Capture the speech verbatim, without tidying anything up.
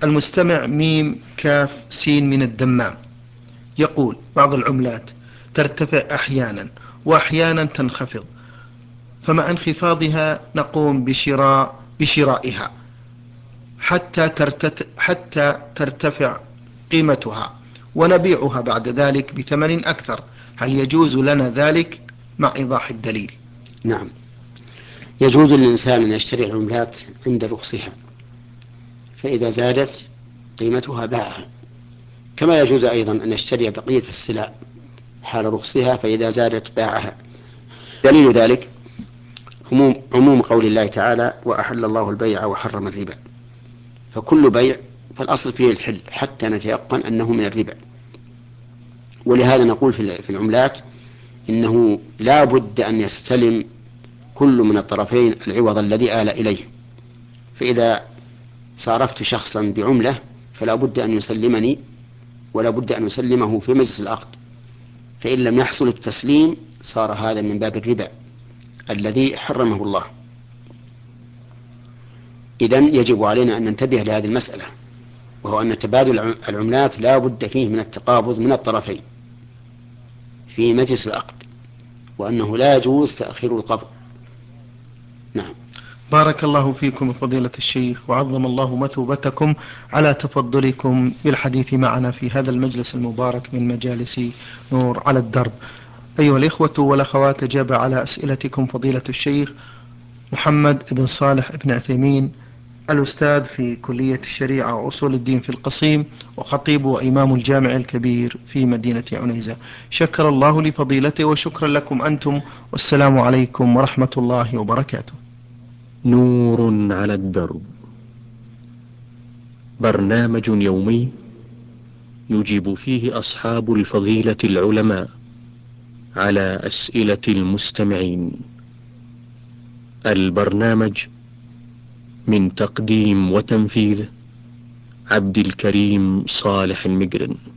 المستمع ميم كاف سين من الدمام يقول: بعض العملات ترتفع أحيانا وأحيانا تنخفض، فمع انخفاضها نقوم بشراء بشرائها حتى ترتت حتى ترتفع قيمتها ونبيعها بعد ذلك بثمن أكثر. هل يجوز لنا ذلك؟ مع إيضاح الدليل. نعم، يجوز للإنسان أن يشتري العملات عند رخصها، فإذا زادت قيمتها باعها، كما يجوز أيضا أن يشتري بقية السلع حال رخصها، فإذا زادت باعها. دليل ذلك عموم, عموم قول الله تعالى: وأحل الله البيع وحرم الربا. فكل بيع فالأصل فيه الحل حتى نتيقن أنه من الربا. ولهذا نقول في العملات إنه لا بد أن يستلم كل من الطرفين العوض الذي آل إليه. فإذا صارفت شخصا بعملة فلا بد أن يسلمني ولا بد أن يسلمه في مجلس العقد، فإن لم يحصل التسليم صار هذا من باب الربا الذي حرمه الله. إذن يجب علينا أن ننتبه لهذه المسألة، وهو أن تبادل العملات لا بد فيه من التقابض من الطرفين في مجلس العقد، وأنه لا يجوز تأخير القبض. نعم. بارك الله فيكم فضيلة الشيخ، وعظم الله مثوبتكم على تفضلكم بالحديث معنا في هذا المجلس المبارك من مجالس نور على الدرب. أيها الإخوة والأخوات، أجاب على أسئلتكم فضيلة الشيخ محمد بن صالح بن عثيمين، الأستاذ في كلية الشريعة وأصول الدين في القصيم، وخطيب وإمام الجامع الكبير في مدينة عنيزة. شكر الله لفضيلته وشكرا لكم أنتم، والسلام عليكم ورحمة الله وبركاته. نور على الدرب، برنامج يومي يجيب فيه أصحاب الفضيلة العلماء على أسئلة المستمعين. البرنامج من تقديم وتنفيذ عبد الكريم صالح المقرن.